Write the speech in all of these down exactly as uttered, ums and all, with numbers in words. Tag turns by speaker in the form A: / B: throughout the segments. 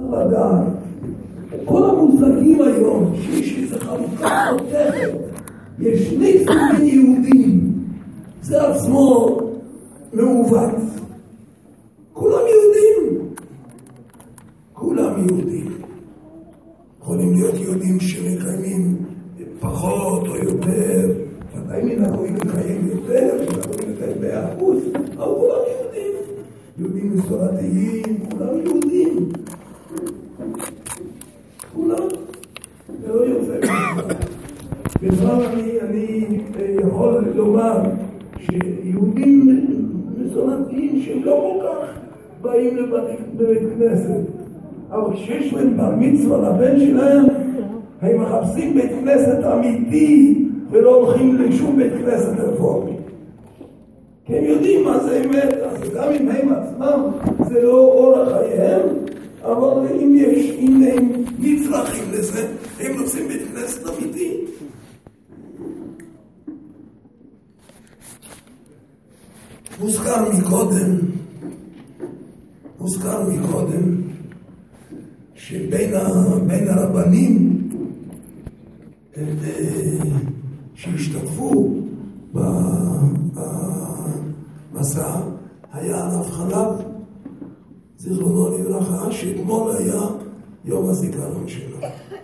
A: לדעת, כל המושגים היום שיש איזה חלוקה חותכת, יש שני סוגי יהודים, זה עצמו מעוות. כולם יהודים, כולם יהודים. יכולים להיות יהודים שמקיימים פחות או יותר, ודאי מן הראוי לקיים יותר, ודאי לקיים מאה אחוז, אבל כולם יהודים. יהודים מסורתיים, כולם יהודים. כולם. זה לא יוצא. בכלל אני, אני יכול לומר שיהודים מסורתיים שהם לא כל כך באים לבית כנסת, אבל כשיש להם בר מצווה לבן שלהם, הם מחפשים בית כנסת אמיתי ולא הולכים לשום בית כנסת רפורמי. כי הם יודעים מה זה אמת, אז גם אם הם עצמם זה לא אורח חייהם, אבל אם יש, אם הם מצרכים לזה, הם רוצים בית כנסת אמיתי. מוזכר מקודם, מוזכר מקודם, שבין בין הרבנים שהשתתפו במסע היה הרב חלב, זיכרונו לברכה, שאתמול היה יום הזיכרון שלו.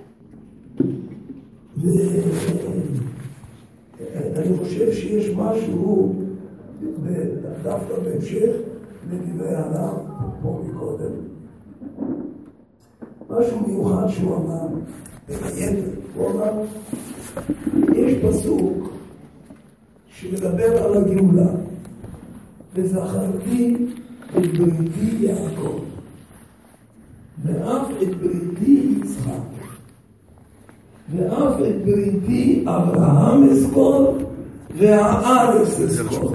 A: ואני חושב שיש משהו דווקא בהמשך לדברי הרב פה מקודם. משהו מיוחד שהוא אמר, בניידת, הוא אמר, יש פסוק שמדבר על הגאולה, וזכרתי את בריתי יעקב, ואף את בריתי יצחק, ואף את בריתי אברהם אזכור, והארץ אזכור.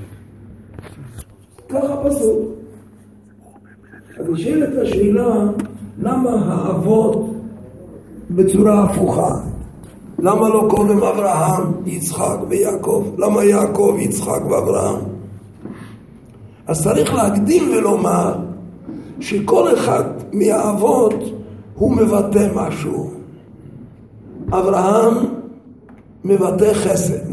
A: ככה פסוק. אז נשאלת השאלה, למה האבות בצורה הפוכה? למה לא קודם אברהם, יצחק ויעקב? למה יעקב, יצחק ואברהם? אז צריך להקדים ולומר שכל אחד מהאבות הוא מבטא משהו. אברהם מבטא חסד,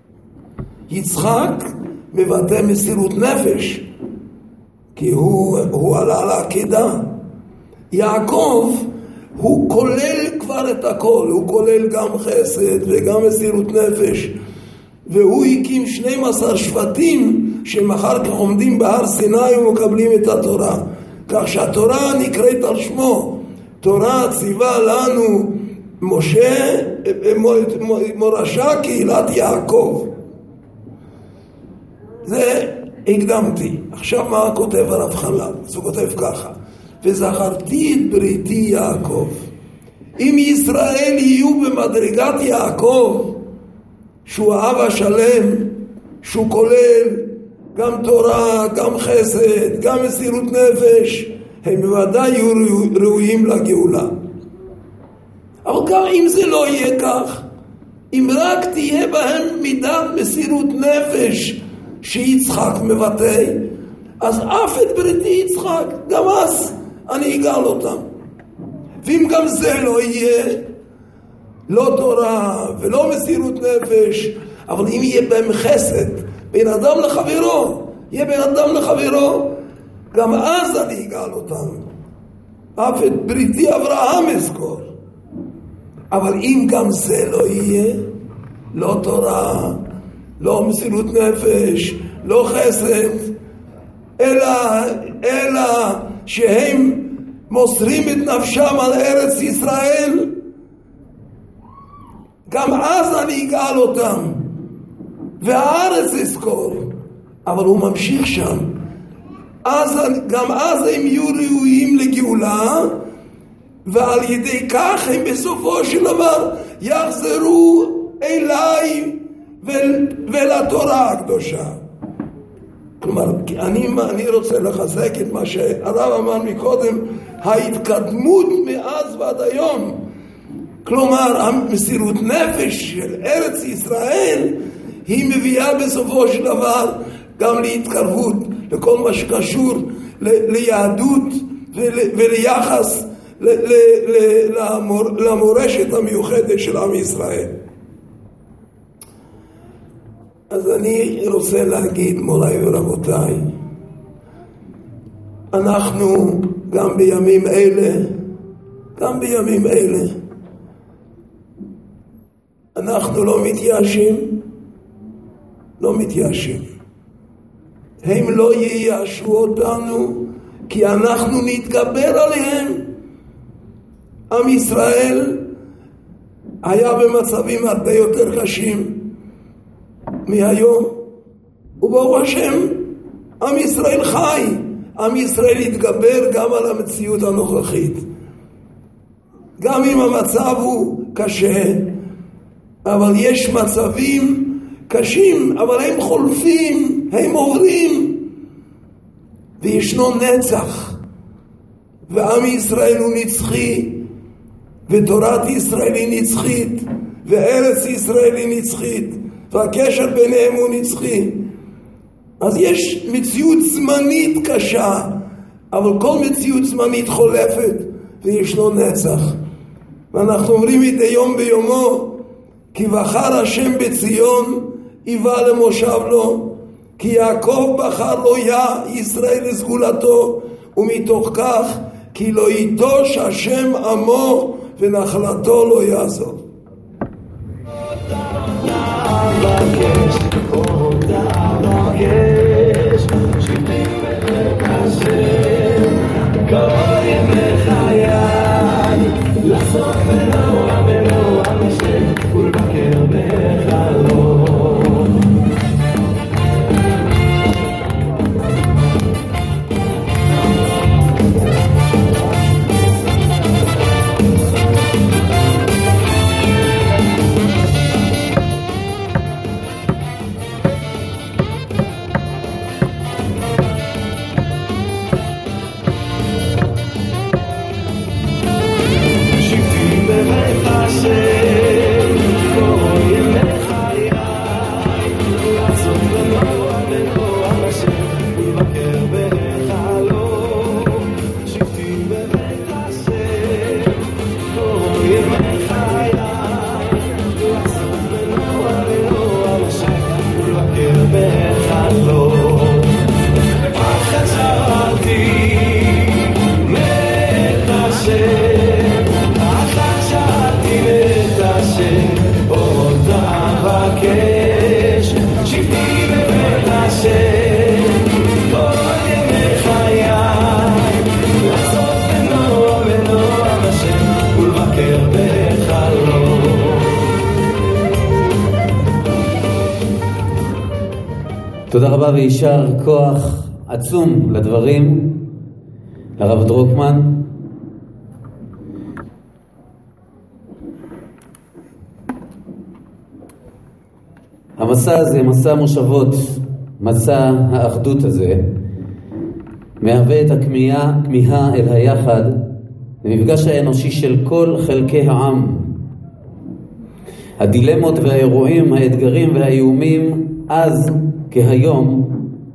A: יצחק מבטא מסירות נפש, כי הוא, הוא עלה לעקידה. יעקב הוא כולל כבר את הכל, הוא כולל גם חסד וגם מסירות נפש, והוא הקים שנים עשר שבטים שמחר כך עומדים בהר סיני ומקבלים את התורה, כך שהתורה נקראת על שמו. תורה ציווה לנו משה מורשה קהילת יעקב. זה הקדמתי. עכשיו מה כותב הרב חלב? אז הוא כותב ככה, וזכרתי את בריתי יעקב. אם ישראל יהיו במדרגת יעקב, שהוא האב השלם, שהוא כולל גם תורה, גם חסד, גם מסירות נפש, הם בוודאי יהיו ראויים לגאולה. אבל גם אם זה לא יהיה כך, אם רק תהיה בהם מידת מסירות נפש שיצחק מבטא, אז אף את בריתי יצחק, גם אז אני אגאל אותם. ואם גם זה לא יהיה, לא תורה ולא מסירות נפש, אבל אם יהיה בהם חסד, בין אדם לחברו, יהיה בין אדם לחברו, גם אז אני אגאל אותם. אף את בריתי אברהם אזכור. אבל אם גם זה לא יהיה, לא תורה, לא מסירות נפש, לא חסד, אלא, אלא שהם מוסרים את נפשם על ארץ ישראל, גם אז אני אגאל אותם, והארץ אזכור. אבל הוא ממשיך שם, אז, גם אז הם יהיו ראויים לגאולה, ועל ידי כך הם בסופו של דבר יחזרו אליי ול, ולתורה הקדושה. כלומר, אני, אני רוצה לחזק את מה שהרב אמר מקודם, ההתקדמות מאז ועד היום. כלומר, המסירות נפש של ארץ ישראל היא מביאה בסופו של דבר גם להתקרבות לכל מה שקשור ל, ליהדות ול, וליחס למורשת המיוחדת של עם ישראל. אז אני רוצה להגיד, מוריי ורבותיי, אנחנו גם בימים אלה, גם בימים אלה, אנחנו לא מתייאשים, לא מתייאשים. הם לא ייאשו אותנו, כי אנחנו נתגבר עליהם. עם ישראל היה במצבים הרבה יותר קשים מהיום, וברוך השם, עם ישראל חי. עם ישראל יתגבר גם על המציאות הנוכחית. גם אם המצב הוא קשה, אבל יש מצבים קשים, אבל הם חולפים, הם עוברים, וישנו נצח, ועם ישראל הוא נצחי, ותורת ישראל היא נצחית, וארץ ישראל היא נצחית, והקשר ביניהם הוא נצחי. אז יש מציאות זמנית קשה, אבל כל מציאות זמנית חולפת, וישנו נצח. ואנחנו אומרים מדי יום ביומו, כי בחר השם בציון, היווה למושב לו, כי יעקב בחר לו יה ישראל לסגולתו, ומתוך כך כי לא יטוש השם עמו ונחלתו לא יעזוב.
B: תודה רבה ויישר כוח עצום לדברים לרב דרוקמן. המסע הזה, מסע מושבות, מסע האחדות הזה, מהווה את הכמיהה, כמיהה אל היחד, למפגש האנושי של כל חלקי העם. הדילמות והאירועים, האתגרים והאיומים, אז כהיום,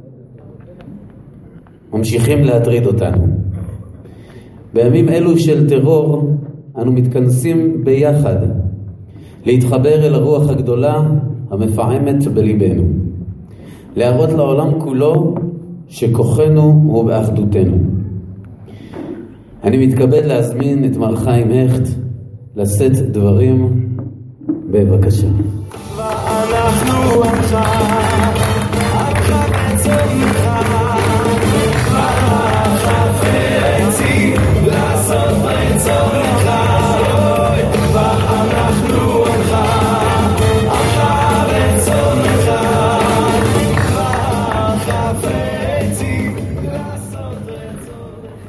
B: ממשיכים להטריד אותנו. בימים אלו של טרור, אנו מתכנסים ביחד, להתחבר אל הרוח הגדולה המפעמת בליבנו, להראות לעולם כולו שכוחנו הוא באחדותנו. אני מתכבד להזמין את מר חיים הכט לשאת דברים. בבקשה. ואנחנו עמך, עמך בצונך, חפצי לעשות רצונך, ואנחנו עמך, עמך בצונך, חפצי לעשות רצונך.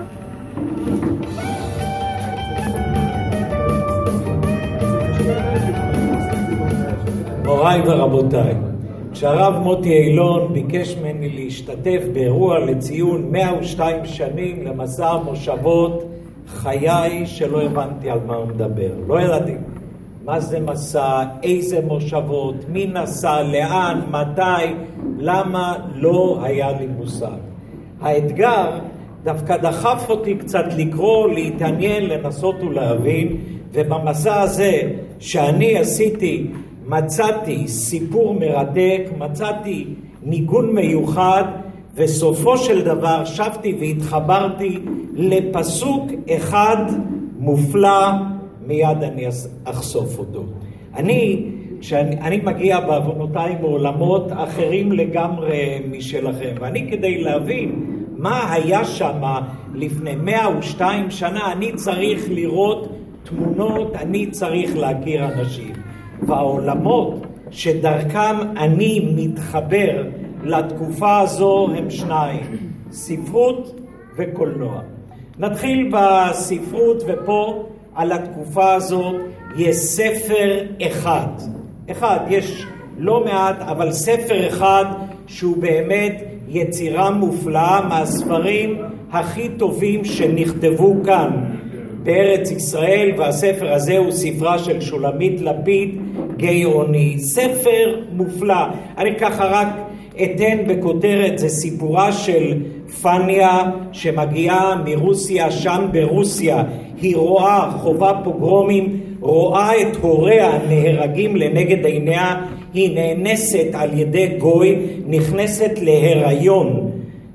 B: מוריי ורבותיי, כשהרב מוטי אילון ביקש ממני להשתתף באירוע לציון מאה ושתיים שנים למסע המושבות, חיי שלא הבנתי על מה הוא מדבר. לא ידעתי מה זה מסע, איזה מושבות, מי נסע, לאן, מתי, למה, לא היה לי מושג. האתגר דווקא דחף אותי קצת לקרוא, להתעניין, לנסות ולהבין, ובמסע הזה שאני עשיתי, מצאתי סיפור מרתק, מצאתי ניגון מיוחד, וסופו של דבר שבתי והתחברתי לפסוק אחד מופלא, מיד אני אחשוף אותו. אני, כשאני אני מגיע בעוונותיי מעולמות אחרים לגמרי משלכם, ואני כדי להבין מה היה שם לפני מאה ושתיים שנה, אני צריך לראות תמונות, אני צריך להכיר אנשים. והעולמות שדרכם אני מתחבר לתקופה הזו הם שניים, ספרות וקולנוע. נתחיל בספרות, ופה על התקופה הזו יש ספר אחד. אחד, יש לא מעט, אבל ספר אחד שהוא באמת יצירה מופלאה מהספרים הכי טובים שנכתבו כאן בארץ ישראל, והספר הזה הוא ספרה של שולמית לפיד, גיא-אוני. ספר מופלא. אני ככה רק אתן בכותרת, זה סיפורה של פניה שמגיעה מרוסיה, שם ברוסיה היא רואה, חובה פוגרומים, רואה את הוריה נהרגים לנגד עיניה, היא נאנסת על ידי גוי, נכנסת להיריון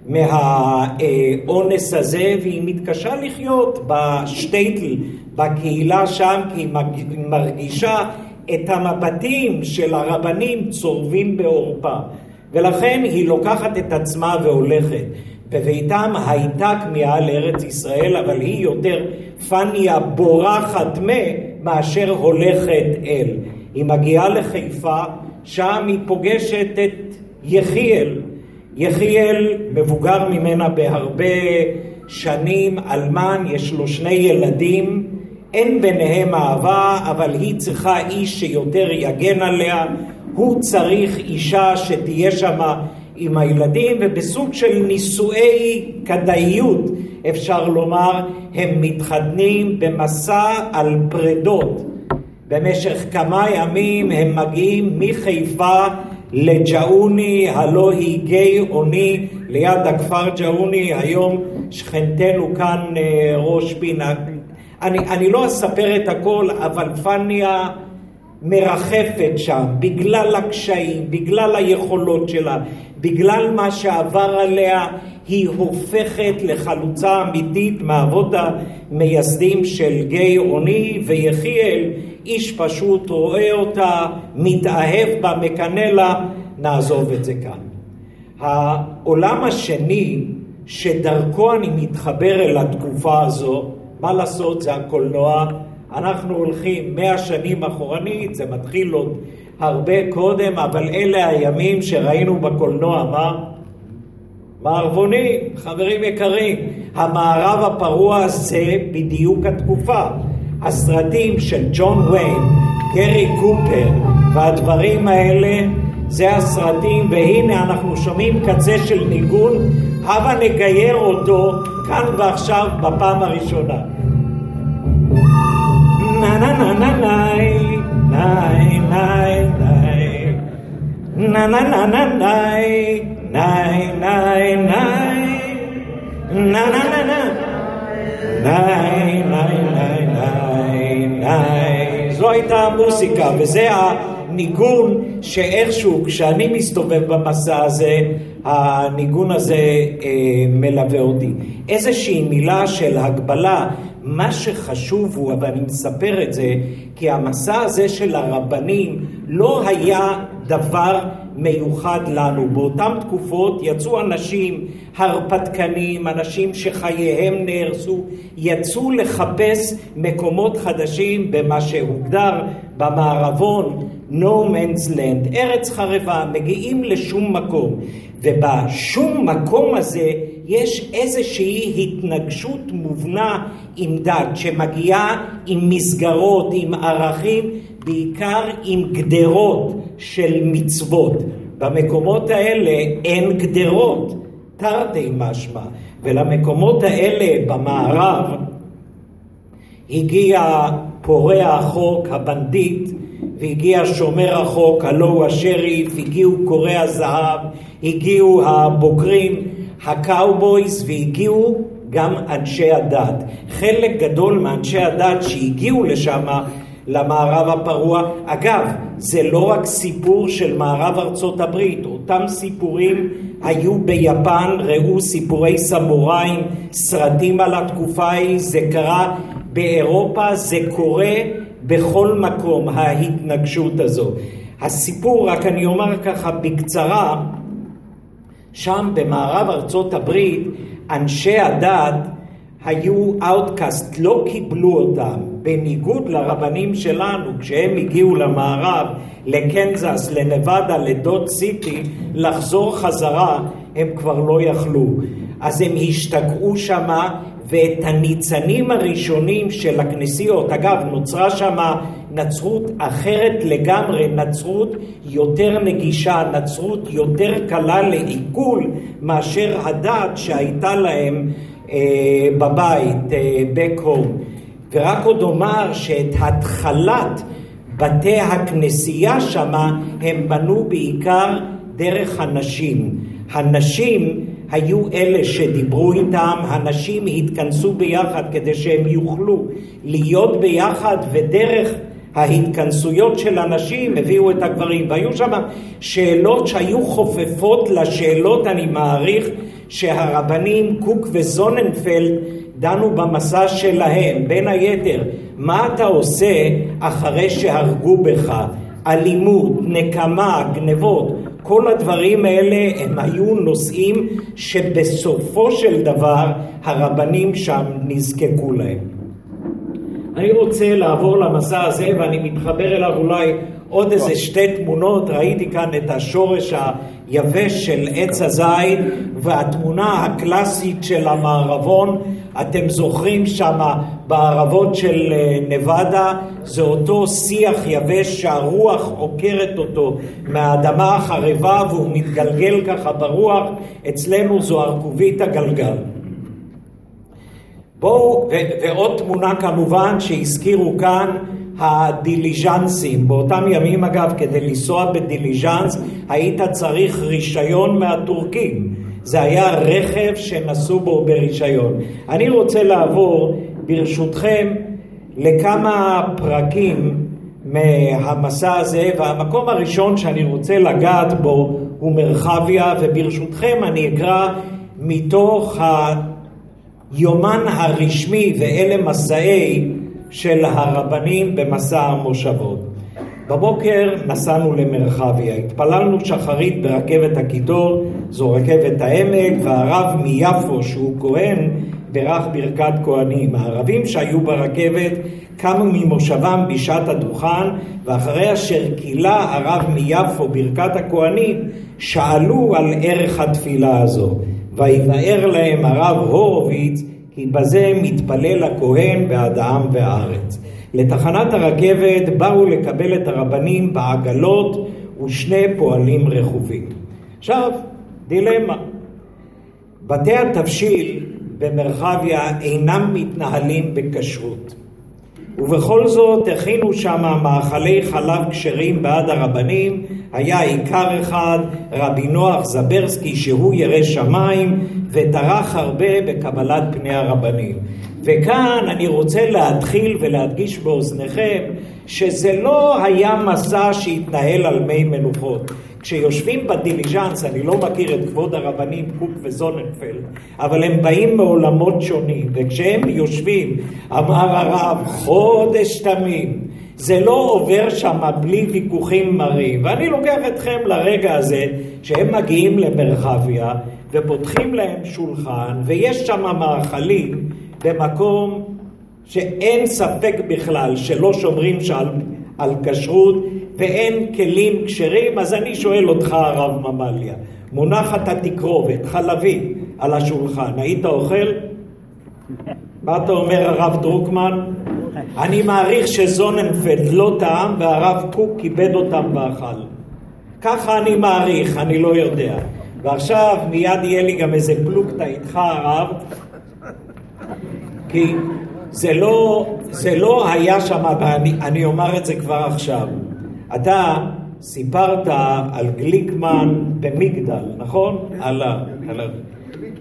B: מהאונס הזה, והיא מתקשה לחיות בשטייטל, בקהילה שם, כי היא מרגישה את המבטים של הרבנים צורבים בעורפה, ולכן היא לוקחת את עצמה והולכת. בביתם הייתה כמיהה לארץ ישראל, אבל היא יותר פניה בורחת מה מאשר הולכת אל. היא מגיעה לחיפה, שם היא פוגשת את יחיאל. יחיאל מבוגר ממנה בהרבה שנים, אלמן, יש לו שני ילדים, אין ביניהם אהבה, אבל היא צריכה איש שיותר יגן עליה, הוא צריך אישה שתהיה שם עם הילדים, ובסוג של נישואי כדאיות אפשר לומר, הם מתחתנים במסע על פרדות. במשך כמה ימים הם מגיעים מחיפה לג'אוני, הלא היא גיא-אוני, ליד הכפר ג'אוני, היום שכנתנו כאן ראש פינה. אני, אני לא אספר את הכל, אבל פניה מרחפת שם, בגלל הקשיים, בגלל היכולות שלה, בגלל מה שעבר עליה, היא הופכת לחלוצה אמיתית מאבות המייסדים של גיא-אוני, ויחיאל, איש פשוט, רואה אותה, מתאהב בה, מקנא לה, נעזוב את זה כאן. העולם השני שדרכו אני מתחבר אל התקופה הזו, מה לעשות, זה הקולנוע. אנחנו הולכים מאה שנים אחורנית, זה מתחיל עוד הרבה קודם, אבל אלה הימים שראינו בקולנוע, מה? מערבונים, חברים יקרים, המערב הפרוע זה בדיוק התקופה. הסרטים של ג'ון ויין, גרי קופר והדברים האלה, זה הסרטים, והנה אנחנו שומעים קצה של ניגון, הבה נגייר אותו כאן ועכשיו בפעם הראשונה. na na na na nai nai nai nai na na na na nai nai nai nai na na na na nai nai nai nai nai. זו הייתה המוסיקה, וזה הניגון שאיכשהו כשאני מסתובב במסע הזה, הניגון הזה אה, מלווה אותי. איזושהי מילה של הגבלה, מה שחשוב הוא, אבל אני מספר את זה, כי המסע הזה של הרבנים לא היה דבר מיוחד לנו. באותן תקופות יצאו אנשים הרפתקנים, אנשים שחייהם נהרסו, יצאו לחפש מקומות חדשים במה שהוגדר במערבון no man's land, ארץ חרבה, מגיעים לשום מקום, ובשום מקום הזה יש איזושהי התנגשות מובנה עם דת, שמגיעה עם מסגרות, עם ערכים, בעיקר עם גדרות של מצוות. במקומות האלה אין גדרות, תרתי משמע, ולמקומות האלה במערב הגיע פורע החוק, הבנדיט, והגיע שומר החוק, הלא הוא השריף, הגיעו קוראי הזהב, הגיעו הבוגרים, הקאובויז, והגיעו גם אנשי הדת. חלק גדול מאנשי הדת שהגיעו לשם, למערב הפרוע, אגב, זה לא רק סיפור של מערב ארצות הברית, אותם סיפורים היו ביפן, ראו סיפורי סמוראים, סרטים על התקופה ההיא, זה קרה באירופה, זה קורה בכל מקום, ההתנגשות הזו. הסיפור, רק אני אומר ככה בקצרה, שם במערב ארצות הברית, אנשי הדת היו אאוטקאסט, לא קיבלו אותם, בניגוד לרבנים שלנו, כשהם הגיעו למערב, לקנזס, לנבדה, לדוט סיטי, לחזור חזרה, הם כבר לא יכלו. אז הם השתגעו שמה, ואת הניצנים הראשונים של הכנסיות, אגב, נוצרה שמה נצרות אחרת לגמרי, נצרות יותר נגישה, נצרות יותר קלה לעיכול, מאשר הדת שהייתה להם אה, בבית, אה, back home. ורק עוד אומר שאת התחלת בתי הכנסייה שמה, הם בנו בעיקר דרך הנשים. הנשים היו אלה שדיברו איתם, הנשים התכנסו ביחד כדי שהם יוכלו להיות ביחד, ודרך ההתכנסויות של הנשים הביאו את הגברים. והיו שם שאלות שהיו חופפות לשאלות, אני מעריך, שהרבנים קוק וזוננפלד דנו במסע שלהם. בין היתר, מה אתה עושה אחרי שהרגו בך? אלימות, נקמה, גנבות, כל הדברים האלה הם היו נושאים שבסופו של דבר הרבנים שם נזקקו להם. אני רוצה לעבור למסע הזה, ואני מתחבר אליו אולי עוד איזה שתי תמונות. ראיתי כאן את השורש היבש של עץ הזית, והתמונה הקלאסית של המערבון. אתם זוכרים שמה בערבות של נבדה, זה אותו שיח יבש שהרוח עוקרת אותו מהאדמה החרבה, והוא מתגלגל ככה ברוח. אצלנו זו ארכובית הגלגל. בואו, ו- ועוד תמונה כמובן שהזכירו כאן, הדיליז'נסים. באותם ימים אגב, כדי לנסוע בדיליז'נס היית צריך רישיון מהטורקים. זה היה רכב שנסעו בו ברישיון. אני רוצה לעבור ברשותכם לכמה פרקים מהמסע הזה, והמקום הראשון שאני רוצה לגעת בו הוא מרחביה, וברשותכם אני אקרא מתוך היומן הרשמי ואלה מסעי של הרבנים במסע המושבות. בבוקר נסענו למרחביה, התפללנו שחרית ברכבת הקיטור, זו רכבת העמק, והרב מיפו שהוא כהן ברך ברכת כהנים. הערבים שהיו ברכבת קמו ממושבם בשעת הדוכן, ואחרי אשר קילה הרב מיפו ברכת הכהנים, שאלו על ערך התפילה הזו. ויבאר להם הרב הורוביץ, כי בזה מתפלל הכהן בעד העם והארץ. לתחנת הרכבת באו לקבל את הרבנים בעגלות ושני פועלים רכובים. עכשיו, דילמה. בתי התבשיל במרחביה אינם מתנהלים בכשרות. ובכל זאת הכינו שם מאכלי חלב כשרים בעד הרבנים. היה עיקר אחד, רבי נוח זברסקי, שהוא ירא שמיים וטרח הרבה בקבלת פני הרבנים. וכאן אני רוצה להתחיל ולהדגיש באוזניכם שזה לא היה מסע שהתנהל על מי מנוחות. כשיושבים בדיליז'נס, אני לא מכיר את כבוד הרבנים קוק וזוננפלד, אבל הם באים מעולמות שונים, וכשהם יושבים, אמר הרב, חודש תמים, זה לא עובר שם בלי ויכוחים מרים. ואני לוקח אתכם לרגע הזה שהם מגיעים למרחביה ופותחים להם שולחן, ויש שם מאכלים במקום שאין ספק בכלל שלא שומרים שעל, על כשרות, ואין כלים כשרים. אז אני שואל אותך הרב ממליה, מונחת התקרובת חלבי על השולחן, היית אוכל? מה אתה אומר הרב דרוקמן? אני מעריך שזוננפלד לא טעם והרב קוק כיבד אותם באכל. ככה אני מעריך, אני לא יודע. ועכשיו מיד יהיה לי גם איזה פלוגתא איתך הרב, כי זה לא, זה לא היה שם, ואני אני אומר את זה כבר עכשיו. אתה סיפרת על גליקמן במגדל, נכון? על ה...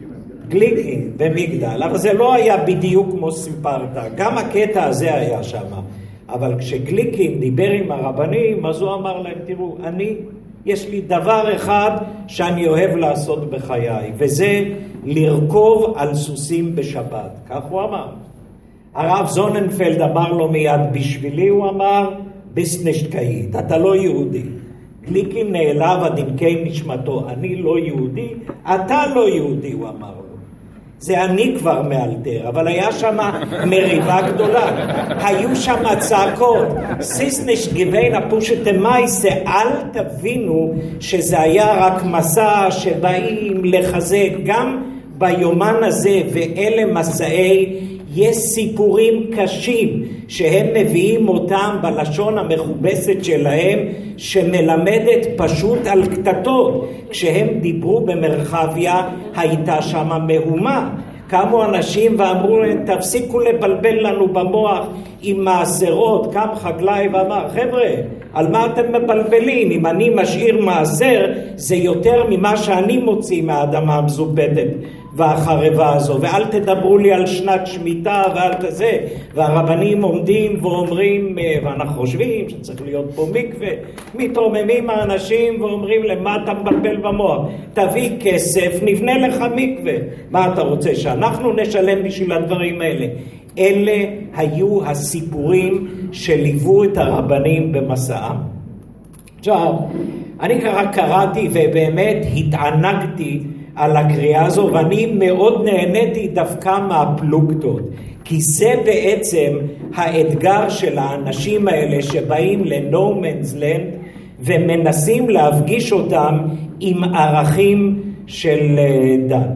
B: גליקין במגדל, אבל זה לא היה בדיוק כמו סיפרת, גם הקטע הזה היה שם. אבל כשגליקין דיבר עם הרבנים, אז הוא אמר להם, תראו, אני, יש לי דבר אחד שאני אוהב לעשות בחיי, וזה לרכוב על סוסים בשבת. כך הוא אמר. הרב זוננפלד אמר לו מיד, בשבילי הוא אמר, ביסנשטקאית, אתה לא יהודי. גליקין נעלב עד עמקי נשמתו, אני לא יהודי, אתה לא יהודי, הוא אמר לו. זה אני כבר מאלתר, אבל היה שם מריבה גדולה. היו שם צעקות, סיסניש גיוון הפושט מייסה, אל תבינו שזה היה רק מסע שבאים לחזק. גם ביומן הזה, ואלה מסעי, יש סיפורים קשים שהם מביאים אותם בלשון המכובסת שלהם, שמלמדת פשוט על קטטות. כשהם דיברו במרחביה הייתה שם מהומה, קמו אנשים ואמרו להם, תפסיקו לבלבל לנו במוח עם מעשרות. קם חקלאי ואמר, חבר'ה, על מה אתם מבלבלים? אם אני משאיר מעשר זה יותר ממה שאני מוציא מהאדמה המזופתת והחרבה הזו, ואל תדברו לי על שנת שמיטה ועל כזה. והרבנים עומדים ואומרים, ואנחנו חושבים שצריך להיות פה מקווה, מתרוממים האנשים ואומרים, למה אתה מבלבל במוח? תביא כסף, נבנה לך מקווה. מה אתה רוצה, שאנחנו נשלם בשביל הדברים האלה? אלה היו הסיפורים שליוו את הרבנים במסעם. עכשיו, אני ככה קראתי ובאמת התענגתי על הקריאה הזו, ואני מאוד נהניתי דווקא מהפלוגתות, כי זה בעצם האתגר של האנשים האלה שבאים ל-No Man's Land ומנסים להפגיש אותם עם ערכים של דת.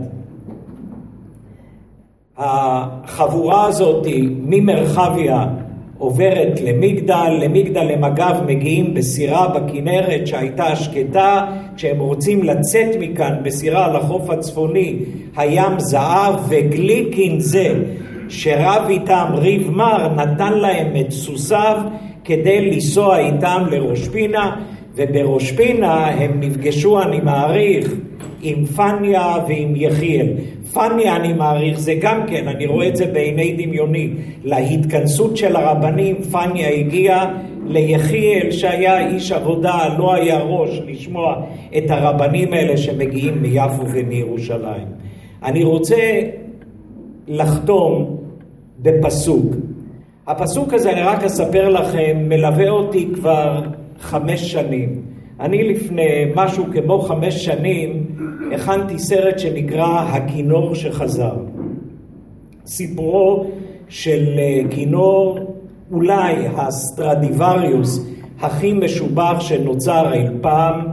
B: החבורה הזאת ממרחביה עוברת למגדל, למגדל למגב מגיעים בסירה בכנרת שהייתה שקטה. כשהם רוצים לצאת מכאן בסירה לחוף הצפוני, הים זהב, וגליקין זה שרב איתם ריב מר נתן להם את סוסיו כדי לנסוע איתם לראש פינה, ובראש פינה הם נפגשו, אני מעריך, עם פניה ועם יחיאל. פניה, אני מעריך, זה גם כן, אני רואה את זה בעיני דמיוני, להתכנסות של הרבנים. פניה הגיעה ליחיאל שהיה איש עבודה, לא היה ראש לשמוע את הרבנים האלה שמגיעים מיפו ומירושלים. אני רוצה לחתום בפסוק. הפסוק הזה, אני רק אספר לכם, מלווה אותי כבר חמש שנים. אני לפני משהו כמו חמש שנים הכנתי סרט שנקרא הכינור שחזר. סיפורו של כינור, אולי הסטרדיווריוס הכי משובח שנוצר אי פעם,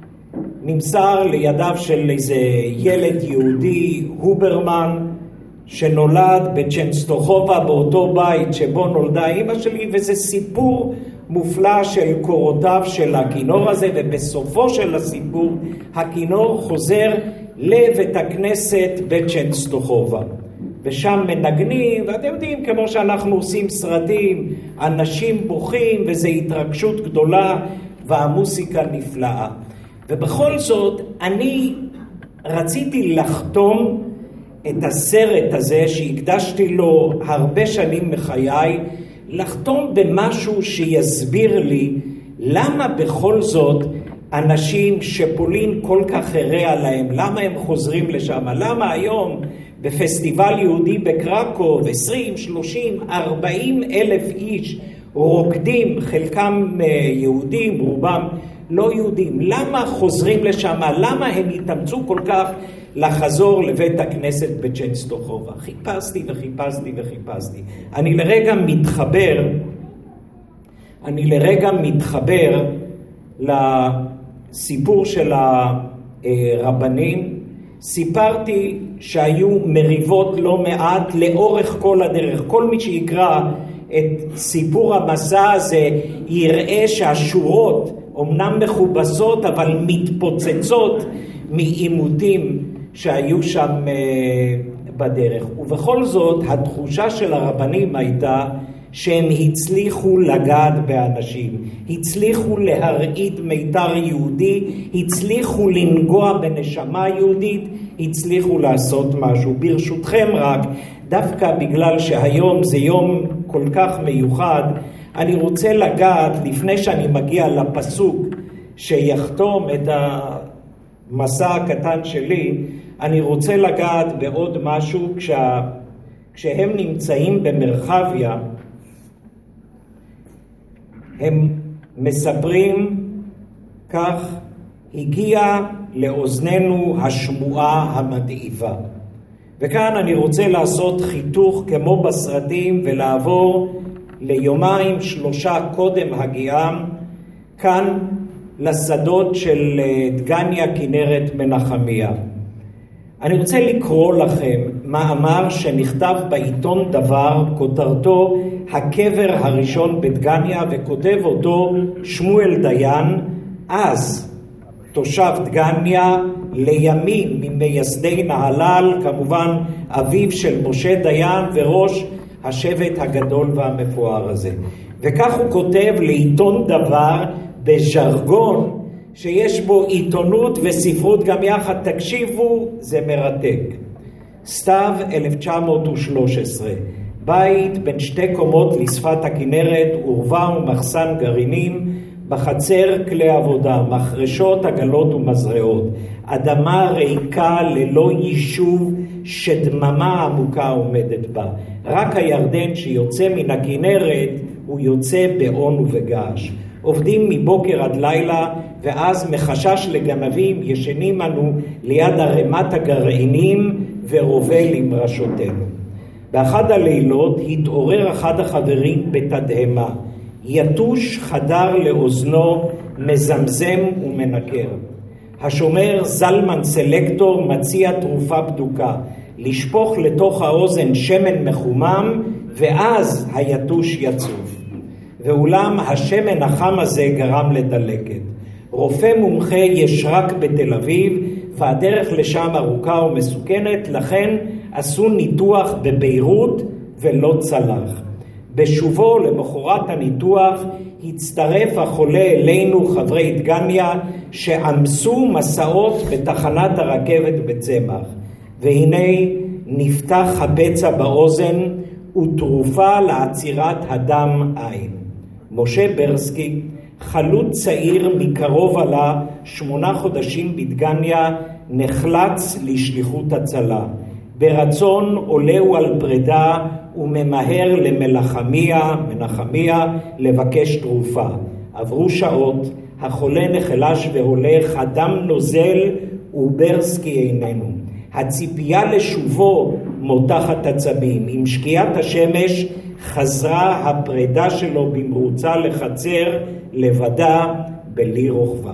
B: נמסר לידיו של איזה ילד יהודי, הוברמן, שנולד בצ'נסטוחובה, באותו בית שבו נולדה אמא שלי, וזה סיפור מופלא של קורותיו של הכינור הזה. ובסופו של הסיפור הכינור חוזר לבית הכנסת בצ'נסטוחובה, ושם מנגנים, ואתם יודעים, כמו שאנחנו עושים סרטים, אנשים בוכים וזה התרגשות גדולה והמוסיקה נפלאה. ובכל זאת אני רציתי לחתום את הסרט הזה שהקדשתי לו הרבה שנים מחיי, לחתום במשהו שיסביר לי למה בכל זאת אנשים שפולין כל כך הרע להם, למה הם חוזרים לשם, למה היום בפסטיבל יהודי בקרקוב עשרים, שלושים, ארבעים אלף איש רוקדים, חלקם יהודים, רובם לא יהודים, למה חוזרים לשם, למה הם התאמצו כל כך לחזור לבית הכנסת בצ'נסטוחובה. חיפשתי וחיפשתי וחיפשתי. אני לרגע מתחבר, אני לרגע מתחבר לסיפור של הרבנים. סיפרתי שהיו מריבות לא מעט לאורך כל הדרך. כל מי שיקרא את סיפור המסע הזה יראה שהשורות אומנם מכובסות אבל מתפוצצות מעימותים שהיו שם בדרך. ובכל זאת התחושה של הרבנים הייתה שהם הצליחו לגעת באנשים, הצליחו להרעיד מיתר יהודי, הצליחו לנגוע בנשמה יהודית, הצליחו לעשות משהו. ברשותכם רק, דווקא בגלל שהיום זה יום כל כך מיוחד, אני רוצה לגעת, לפני שאני מגיע לפסוק שיחתום את המסע הקטן שלי, אני רוצה לגעת בעוד משהו. כשה, כשהם נמצאים במרחביה, הם מספרים כך: הגיע לאוזננו השמועה המדאיבה. וכאן אני רוצה לעשות חיתוך כמו בסרטים ולעבור ליומיים שלושה קודם הגיעם כאן לשדות של דגניה, כנרת, מנחמיה. אני רוצה לקרוא לכם מאמר שנכתב בעיתון דבר, כותרתו הקבר הראשון בדגניה, וכותב אותו שמואל דיין, אז תושב דגניה, לימים ממייסדי נהלל, כמובן אביו של משה דיין וראש השבט הגדול והמפואר הזה. וכך הוא כותב לעיתון דבר בז'רגון שיש בו עיתונות וספרות גם יחד. תקשיבו, זה מרתק. סתיו אלף תשע מאות ושלוש עשרה, בית בין שתי קומות לשפת הכנרת, עורבה ומחסן גרעינים, בחצר כלי עבודה, מחרשות, עגלות ומזרעות, אדמה ריקה ללא יישוב, שדממה עמוקה עומדת בה. רק הירדן שיוצא מן הכנרת הוא יוצא בעון ובגעש. עובדים מבוקר עד לילה, ואז מחשש לגנבים ישנים אנו ליד ערימת הגרעינים ורובל עם ראשותינו. באחד הלילות התעורר אחד החברים בתדהמה. יתוש חדר לאוזנו, מזמזם ומנקר. השומר זלמן סלקטור מציע תרופה בדוקה, לשפוך לתוך האוזן שמן מחומם, ואז היתוש יצוף. ואולם השמן החם הזה גרם לדלקת. רופא מומחה יש רק בתל אביב, והדרך לשם ארוכה ומסוכנת, לכן עשו ניתוח בביירות ולא צלח. בשובו למחרת הניתוח הצטרף החולה אלינו חברי דגניה שעמסו מסעות בתחנת הרכבת בצמח. והנה נפתח הפצע באוזן ותרופה לעצירת הדם עין. משה ברסקי, חלוץ צעיר מקרוב עלה, שמונה חודשים בדגניה, נחלץ לשליחות הצלה. ברצון עולהו על פרידה וממהר למלחמיה, מנחמיה, לבקש תרופה. עברו שעות, החולה נחלש והולך, הדם נוזל וברסקי איננו. הציפייה לשובו מותחת עצבים. עם שקיעת השמש חזרה הפרידה שלו במרוצה לחצר לבדה בלי רוכבה.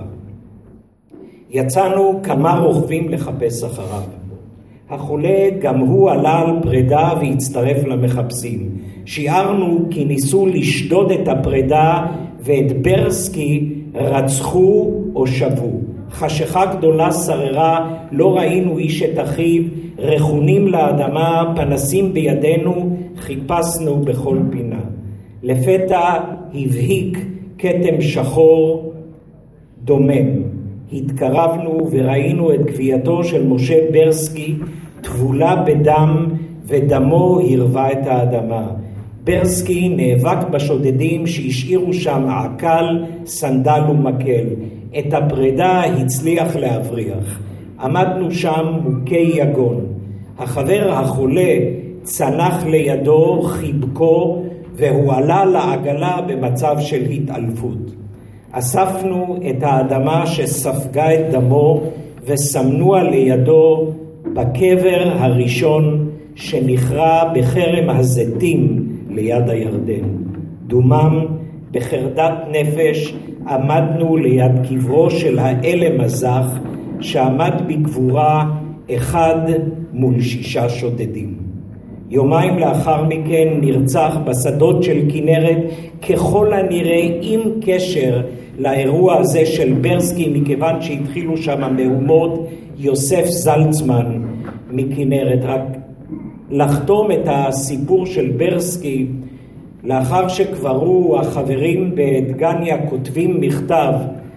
B: יצאנו כמה רוכבים לחפש אחריו. החולה גם הוא עלה על פרידה והצטרף למחפשים. שיערנו כי ניסו לשדוד את הפרידה ואת ברסקי רצחו או שבו. חשיכה גדולה שררה, לא ראינו איש את אחיו, רכונים לאדמה, פנסים בידינו, חיפשנו בכל פינה. לפתע הבהיק כתם שחור דומם. התקרבנו וראינו את גווייתו של משה ברסקי טבולה בדם, ודמו הרווה את האדמה. ברסקי נאבק בשודדים שהשאירו שם עקל, סנדל ומקל. את הפרידה הצליח להבריח. עמדנו שם מוכי יגון. החבר החולה צנח לידו, חיבקו, והוא עלה לעגלה במצב של התעלפות. אספנו את האדמה שספגה את דמו ושמנוה לידו בקבר הראשון שנכרה בחרם הזיתים ליד הירדן. דומם, בחרדת נפש, עמדנו ליד קברו של האלם הזך שעמד בגבורה אחד מול שישה שודדים. יומיים לאחר מכן נרצח בשדות של כנרת, ככל הנראה עם קשר לאירוע הזה של ברסקי, מכיוון שהתחילו שם מהומות, יוסף זלצמן מכנרת. רק לחתום את הסיפור של ברסקי, לאחר שקברו החברים בדגניה כותבים מכתב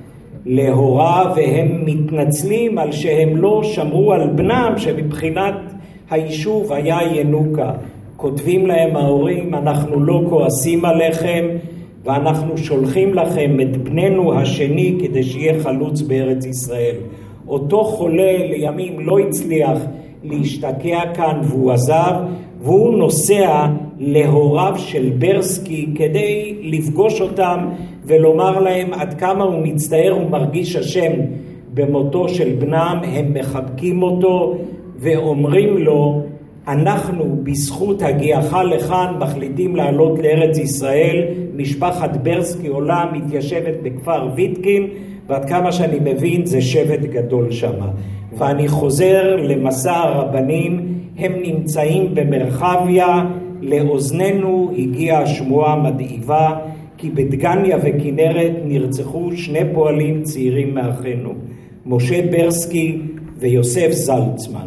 B: להוריו והם מתנצלים על שהם לא שמרו על בנם שמבחינת היישוב היה ינוקה. כותבים להם ההורים, אנחנו לא כועסים עליכם ואנחנו שולחים לכם את בננו השני כדי שיהיה חלוץ בארץ ישראל. אותו חולה לימים לא הצליח להשתקע כאן והוא עזב, והוא נוסע להוריו של ברסקי כדי לפגוש אותם ולומר להם עד כמה הוא מצטער ומרגיש השם במותו של בנם. הם מחבקים אותו ואומרים לו, אנחנו בזכות הגיעך לכאן מחליטים לעלות לארץ ישראל. משפחת ברסקי עולה מתיישבת בכפר ויטקין, ועד כמה שאני מבין זה שבט גדול שמה. ואני חוזר למסע הרבנים, הם נמצאים במרחביה, לאוזננו הגיעה השמועה המדאיבה, כי בדגניה וכנרת נרצחו שני פועלים צעירים מאחינו, משה ברסקי ויוסף זלצמן.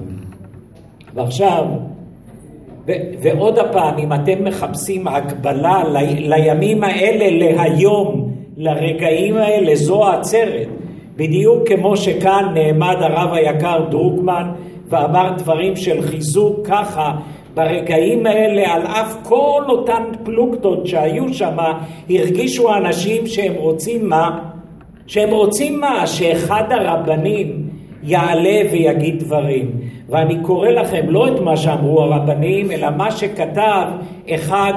B: ועכשיו, ו- ועוד הפעם, אם אתם מחפשים הקבלה ל- לימים האלה, להיום, לרגעים האלה, זו העצרת. בדיוק כמו שכאן נעמד הרב היקר דרוקמן ואמר דברים של חיזוק, ככה ברגעים האלה על אף כל אותן פלוגתות שהיו שם, הרגישו אנשים שהם רוצים מה? שהם רוצים מה? שאחד הרבנים יעלה ויגיד דברים. ואני קורא לכם לא את מה שאמרו הרבנים, אלא מה שכתב אחד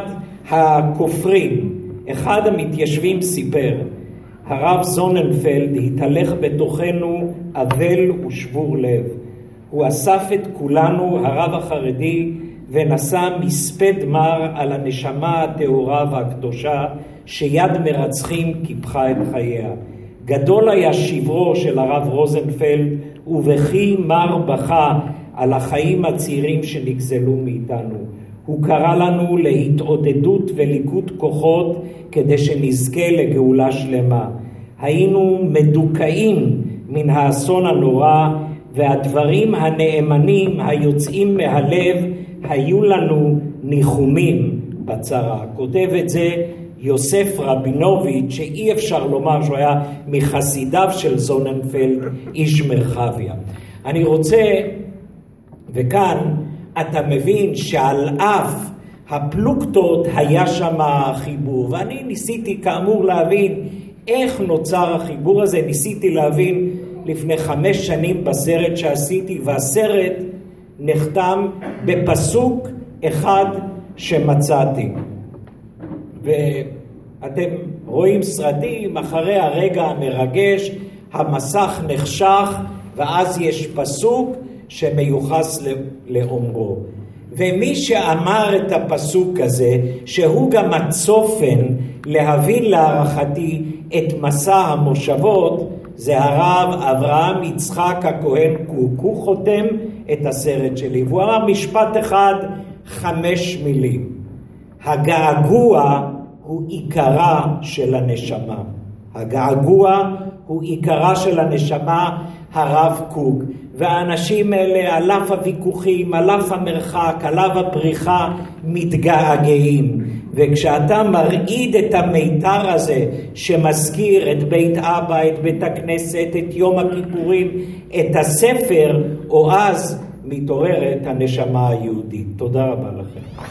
B: הכופרים, אחד המתיישבים סיפר. הרב זוננפלד התהלך בתוכנו אבל ושבור לב. הוא אסף את כולנו, הרב החרדי, ונשא מספד מר על הנשמה הטהורה והקדושה שיד מרצחים קיפחה את חייה. גדול היה שברו של הרב רוזנפלד, ובכי מר בכה על החיים הצעירים שנגזלו מאיתנו. הוא קרא לנו להתעודדות וליקוד כוחות כדי שנזכה לגאולה שלמה. היינו מדוכאים מן האסון הנורא, והדברים הנאמנים היוצאים מהלב היו לנו ניחומים בצרה. כותב את זה יוסף רבינוביץ', שאי אפשר לומר שהוא היה מחסידיו של זוננפלד, איש מרחביה. אני רוצה, וכאן אתה מבין שעל אף הפלוגתות היה שם חיבור, ואני ניסיתי כאמור להבין איך נוצר החיבור הזה. ניסיתי להבין לפני חמש שנים בסרט שעשיתי, והסרט נחתם בפסוק אחד שמצאתי. ואתם רואים סרטים, אחרי הרגע המרגש המסך נחשך ואז יש פסוק שמיוחס לאומרו. ומי שאמר את הפסוק הזה, שהוא גם הצופן להבין להערכתי את מסע המושבות, זה הרב אברהם יצחק הכהן קוק. הוא חותם את הסרט שלי, והוא אמר משפט אחד, חמש מילים: הגעגוע הוא עיקרה של הנשמה. הגעגוע הוא עיקרה של הנשמה, הרב קוק. והאנשים האלה, על אף הוויכוחים, על אף המרחק, על אף הפריחה, מתגעגעים. וכשאתה מרעיד את המיתר הזה שמזכיר את בית אבא, את בית הכנסת, את יום הכיפורים, את הספר, או אז מתעוררת הנשמה היהודית. תודה רבה לכם.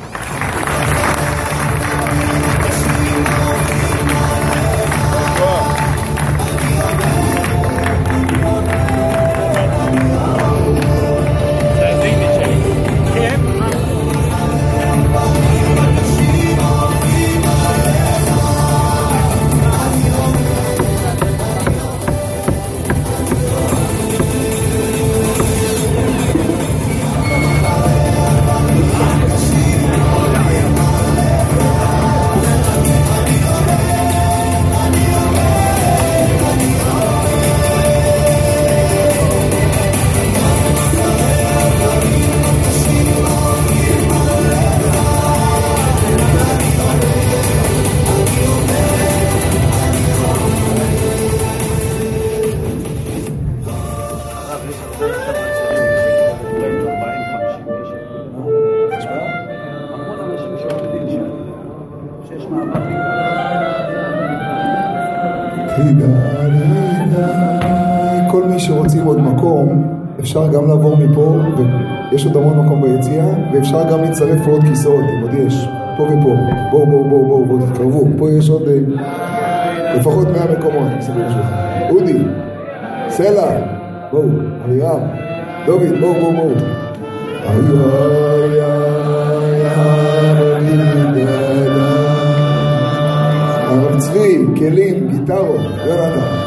C: Yeah. כל מי שרוצים עוד מקום, אפשר גם לעבור מפה, ויש עוד המון מקום ביציאה, ואפשר גם להצטרף פה עוד כיסאות, אם עוד יש, פה ופה. בואו, בואו, בואו, בואו, בואו, תתקרבו. פה יש עוד לפחות מאה מקומות. אודי, סלע, בואו, אריאם, דוד, בואו, בואו, בואו. הרב צבי, כלים, גיטרות, יונתן.